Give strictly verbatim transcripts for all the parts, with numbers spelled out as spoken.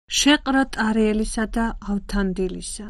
შეყრა ტარიელისა და ავთანდილისა.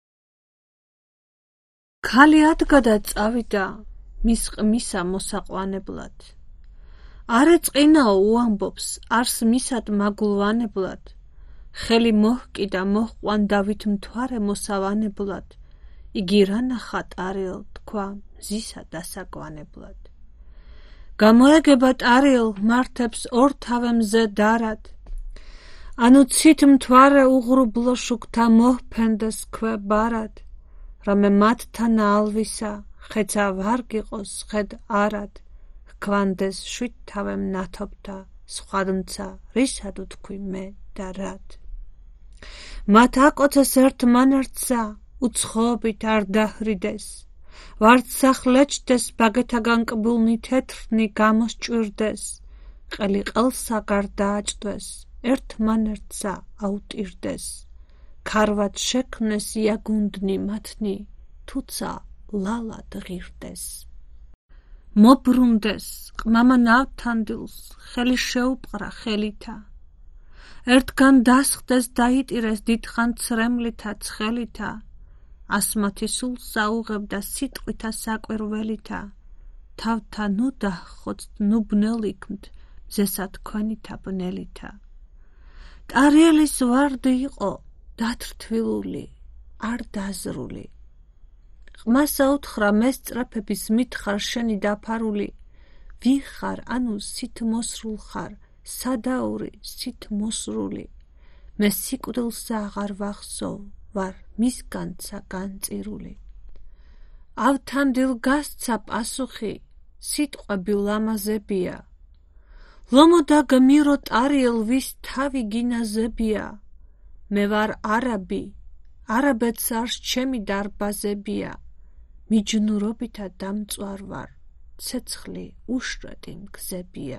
ქალი ადგა და წავიდა მის ყმისა მოსაყვანებლად. არ ეწყინაო უამბობს არს მისად მაგულვანებლად. ხელი მოჰკიდა მოჰყვან დავით მთვარე მოსავანებლად. იგი რა ნახა ტარიელ თქვა მზისა დასაკვანებლად. გამოეგება ტარიელ მართებს ორ თავე მზე დარად. ანუ ცით მთვარე უღრუბლო შუქთა მოჰფენდეს ქვე ბარად. რამე მათთან ალვისა ხეცა ვარ გიყოს ხედ არად. ჰქვანდეს შვიდ თავემ ნათობთა სხვადმცა რისად უთქვი მე და რად. მათ აკოცეს ერთმანერთსა უცხოობით არ დაჰრიდეს. ვართ სახლეჩდეს ბაგეთაგან კბულნი თეთრნი გამოსჭვირდეს. ყელი ყელსა გარდააჭდეს ერთმანერთსა აუტირდეს. ქარვად შექმნეს იაგუნდნი მათნი თუცა ლალად ღირდეს. მობრუნდეს ყმამა ნავთანდილს ხელი შეუპყრა ხელითა. ერთგან დასხდეს დაიტირეს დიდხან ცრემლითა ცხელითა. ასმათი სულ საუღებდა სიტყვითა საკვირველითა. თავთა ნუ დაჰხოცთ ნუ ბნელიქმთ მზესა თქვენითა ბნელითა. ტარიელის ვარდი იყო დათრთვილული არ დაზრული. ყმასა უთხრა მესწრაფების მითხარ შენი დაფარული. ვინ ხარ ანუ სით მოსრულ ხარ სადაური სით მოსრული. მე სიკვდილსა აღარ ვახსოვ ვარ მისგანცა განწირული. ავთანდილ გასცა პასუხი სიტყვები ლამაზებია. ლომოდა გმირო ტარიელ ვის თავი გინაზებია. მე ვარ არაბი არაბეთს არს ჩემი დარბაზებია. მიჯნურობითა დამწვარ ვარ ცეცხლი უშრეტი მგზებია.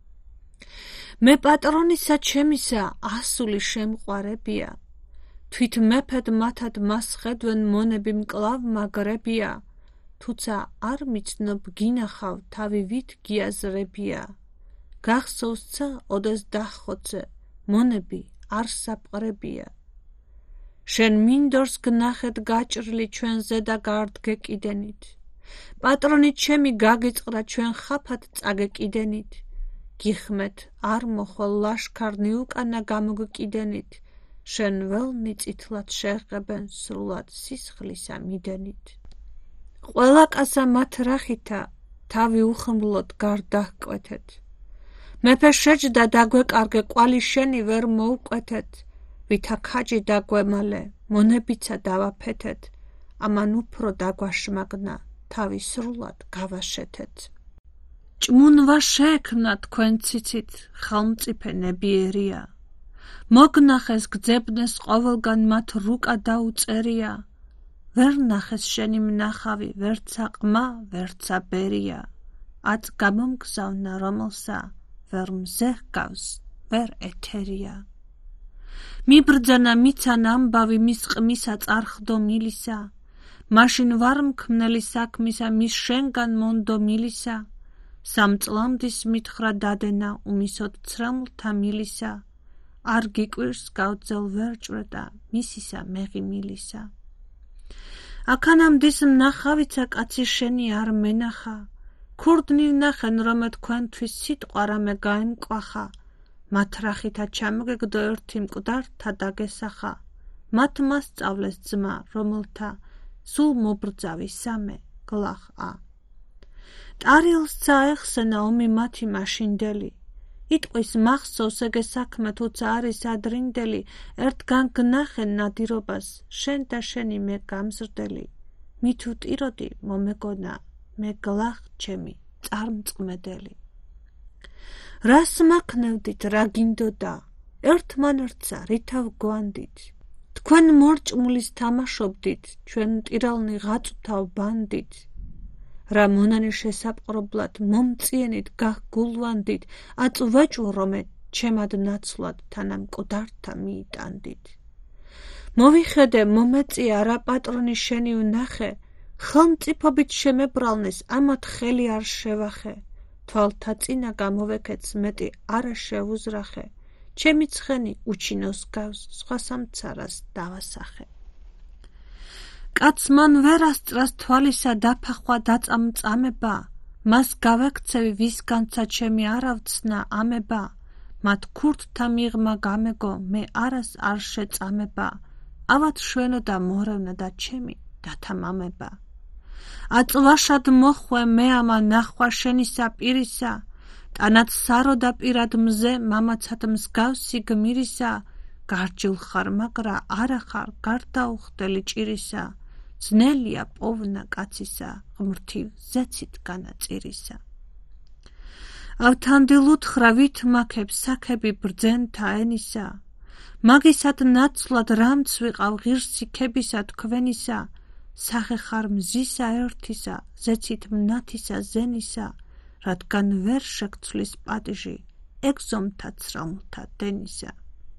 მე პატრონისა ჩემისა ასული შემყვარებია. თვით მეფედ მათად მას ხედვენ მონები მკლავ მაგრებია. თუცა არ მიცნობ გინახავ თავი ვით გიაზრებია. გახსოვსცა ოდეს დახოცე მონები არ საფყრებია. შენ მინდორს გნახეთ გაჭრილი ჩვენ ზედა გარდგეკიდენით. პატრონი ჩემი გაგიწყდა ჩვენ ხაფად წაგეკიდენით. გიხმეთ არ მოხვალ ლაშქარნი უკანა გამოგკიდენით. შენ ველნი წითლად შეღებენ სრულად სისხლისა მიდენით. ყველა კაცა მათ რახითა თავი უხმლოდ გარდაჰკვეთეთ. მეფე შეჯდა დაგვეკარგე ყვალი შენი ვერ მოუკვეთეთ. ვითა ქაჯი დაგვემალე მონებიცა დავაფეთეთ. ამან უფრო დაგვაშმაგნა თავი სრულად გავაშეთეთ. ჭმუნვა შეექმნა თქვენ ციცით ხალმწიფე ნებიერია. მოგნახეს გძებნეს ყოველგან მათ რუკა დაუწერია. ვერ ნახეს შენი მნახავი ვერცა ყმა ვერცა ბერია. აწ გამომგზავნა რომელსა ვერ მზე ჰგავს ვერ ეთერია. მიბრძანა მიცან ამბავი მის ყმისა წარხდო მილისა. მაშინ ვარ მქმნელი საქმისა მის შენგან მონდო მილისა. სამწლამდის მითხრა დადენა უმისოდ ცრემლთა მილისა. არ გიკვირს გავძელ ვერ ჭვრეტა მისისა მეღი მილისა. აქანამდის მნახავიცა კაცი შენი არ მენახა. ქურდნი ნახენ რომე თქვენთვის სიტყვა რამე გაემკვახა. მათ რახითა ჩამოგეგდო ერთი მკვდართა დაგესახა. მათ მასწავლეს ძმა რომელთა სულ მობრძავი სამე გლახა. ტარიელს წაეხსენა ომი მათი მაშინდელი. იტყვის მახსოვს ეგე საქმე თუცა არის ადრინდელი. ერთგან გნახენ ნადირობას შენ და შენი მე გამზრდელი. მით უტიროდი მომეგონა მე გლახ ჩემი წარმწყმედელი. რას მაქნევდით რა გინდოდა ერთმანერთსა ρίთავ გვანდით. თქვენ მორჭმულის თამაშობდით ჩვენ ტირალნი ღაწვთავ ბანდით. რა მონანი შესაპყრობლად მომწიენით გახგულვანდით. აწ ვეჭვ რომე ჩემად ნაცვლად თანამ მკვდართა მიიტანდით. მოვიხედე მომეწია რა პატრონი შენი ვნახე. ხელმწიფობით შემებრალნეს ამათ ხელი არ შევახე. თვალთა წინა გამოვეკეთს მეტი არა შევუზრახე. ჩემი ცხენი უჩინოს გავს, სხვა სამცარას დავასახე. კაც მან ვერ ასწრას თვალისა დაფახვა დაწამწამება, მას გავექცევი ვისგანცა ჩემი არავცნა ამება, მათ ქურთთა მიღმა გამეგო, მე არას არ შეწამება, ავად შვენო და მორევნა და ჩემი დათამამება. აწვაშად მოხვე მე ამა ნახვა შენისა პირისა, ტანად სარო და პირად მზე მამაცად მსგავსი გმირისა, გარჯილ ხარ მაგრა არა ხარ გარდაუხდელი ჭირისა, ძნელია პოვნა კაცისა, ღმრთივ ზეცით განაწირისა. ავთანდილ უთხრა ვით მაქებს საქები ბრძენთა ენისა, მაგისად ნაცვლად რამც ვიყავ ღირსი ქებისა თქვენისა, სახე ხარ მზისა ერთისა, ზეცით მნათისა ზენისა, რადგან ვერ შეგცვლის პატიჟი, ეგზომთა ცრალმთა დენისა.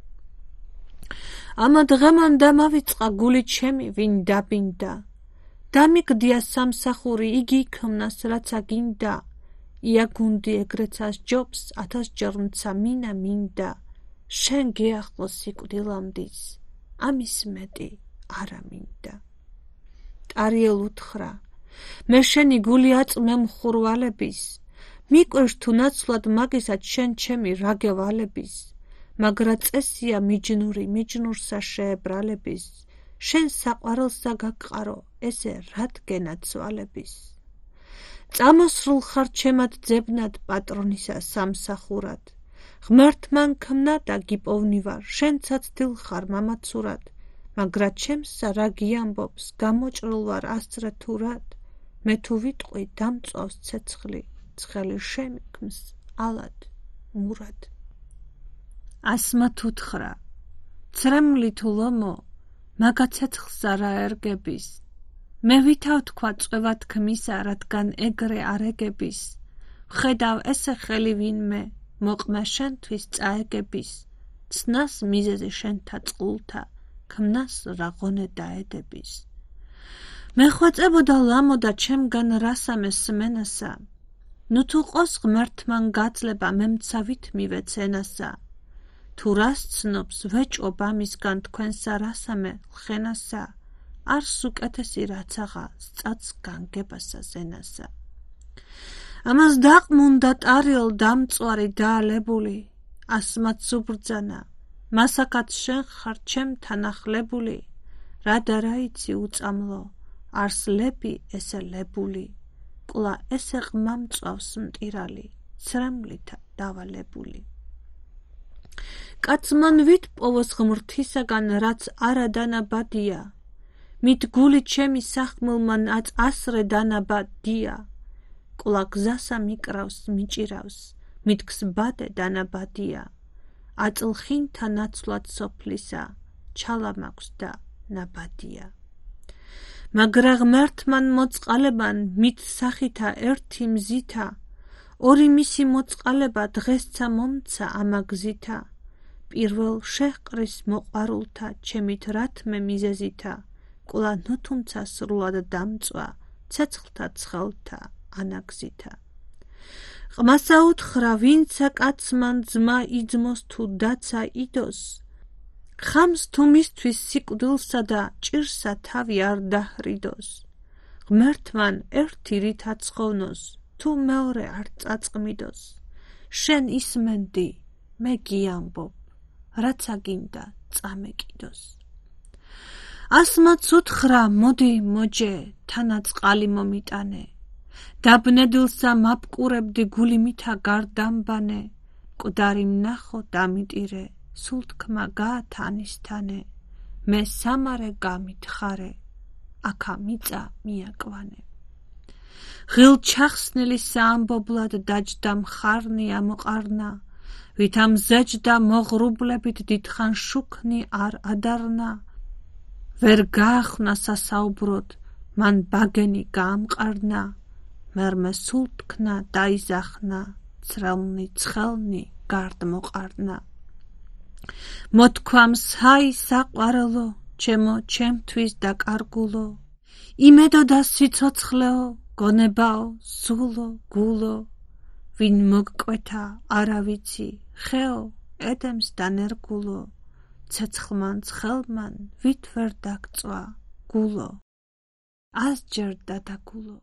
ამა დღემან დამავიწყა გული ჩემი, ვინ დაბინდა, დამიგდია სამსახური, იგი იქმნას რაცა გინდა, იაგუნდი ეგრეცა სჯობს, ათასჯერ მცა მინა მინდა, შენ გეახლო სიკვდილამდის, ამის მეტი არა მინდა. ტარიელ უთხრა, მე შენი გული აწმე მხურვალების, მიკვირს თუ ნაცვლად მაგისად შენ ჩემი რა გევალების, მაგრა წესია მიჯნური, მიჯნურსა შეებრალების, შენ საყვარელსა გაგყარო, ესე რადგენა ცვალების. წამოსრულ ხარ ჩემად ძებნად პატრონისა სამსახურად, ღმერთმან ქმნა და გიპოვნივარ, შენცაც დილ ხარ მამაცურად, მაგრა ჩემსა რა გიამბობს, გამოჭრილ ვარ ასწრე თურად, მე თუ ვიტყვი დამწვავს ცეცხლი, ცხელი შემიქმს ალად მურად. ასმათ უთხრა, ცრემლი თუ ლომო, მაგა ცეცხლსა რა ერგების, მე ვითავ თქვა წვევა თქმისა, რადგან ეგრე არ ეგების, ხედავ ესე ხელი ვინმე, მოყმა შენთვის წაეგების, ცნას მიზეზი შენთა წყულთა, ქმნას რაღონე დაედების. მე ხვეწებოდა ლამო და ჩემგან რასამე სმენასა, ნუ თუ ყოს ღმერთმან გაძლება, მე მცავით მივეც ენასა, თუ რას ცნობს ვეჭობ ამისგან თქვენსა რასამე ლხენასა, არს უკეთესი რაცაღა სწაც განგებასა ზენასა. ამას დაყმუნდა ტარიელ დამწვარი დაალებული, ასმაც უბრძანა, მასაკაც შენ ხარ ჩემთან ახლებული, რა და რა იცი უწამლო, არს ლები ესე ლებული, კლა ესე ყმა მწვავს მტირალი, ცრემლითა დავალებული. კაც მან ვით პოვოს ღმრთისაგან, რაც არა დანაბადია, მით გული ჩემი სახმულმან აწ ასრე დანაბადია, კლა გზასა მიკრავს მიჭირავს, მითქს ბადე დანაბადია, აწლხინთა ნაცვლად სოფლისა, ჩალა მაქვს და ნაბადია. მაგრა ღმერთმან მოწყალებან მით სახითა ერთი მზითა, ორი მისი მოწყალება დღესცა მომცა ამაგზითა, პირველ შეჰყრის მოყვარულთა ჩემით რათმე მიზეზითა, კლა ნუ თუმცა სრულად დამწვა, ცეცხლთა ცხელთა ანაგზითა. ყმასა უთხრა, ვინცა კაცმან ძმა იძმოს თუ დაცა იდოს, ხამს თუ მისთვის სიკვდილსა და ჭირსა თავი არ დაჰრიდოს, ღმერთმან ერთი რითა ცხოვნოს, თუ მეორე არ წაწყმიდოს, შენ ისმენდი, მე გიამბობ, რაცა გინდა წამეკიდოს. ასმაც უთხრა, მოდი მოჯე, თანაც ყალი მომიტანე, დაბნედილსა მაპყურებდი გული მითა გარდამბანე, მკვდარი მნახო დამიტირე, სულ თქმა გაათანისთანე, მე სამარე გამითხარე, აქა მიწა მიაკვანე. ღილ ჩახსნილი საამბობლად დაჯდა მხარნი ამოყარნა, ვითა მზეჯდა მოღრუბლებით დიდხან შუქნი არ ადარნა, ვერ გაახვნა სასაუბროდ, მან ბაგენი გაამყარნა, მერმე სულ თქნა დაიზახნა, ცრელნი ცხელნი გარდმოყარნა. მოთქვამს, ჰაი საყვარელო, ჩემო ჩემთვის დაკარგულო, იმედო და სიცოცხლეო, გონებაო, სულო, გულო, ვინ მოგკვეთა არა ვიცი, ხეო, ყედემს დანერგულო, ცეცხლმან ცხელმან ვით ვერ დაგწვა, გულო, ას ჯერ დათაგულო.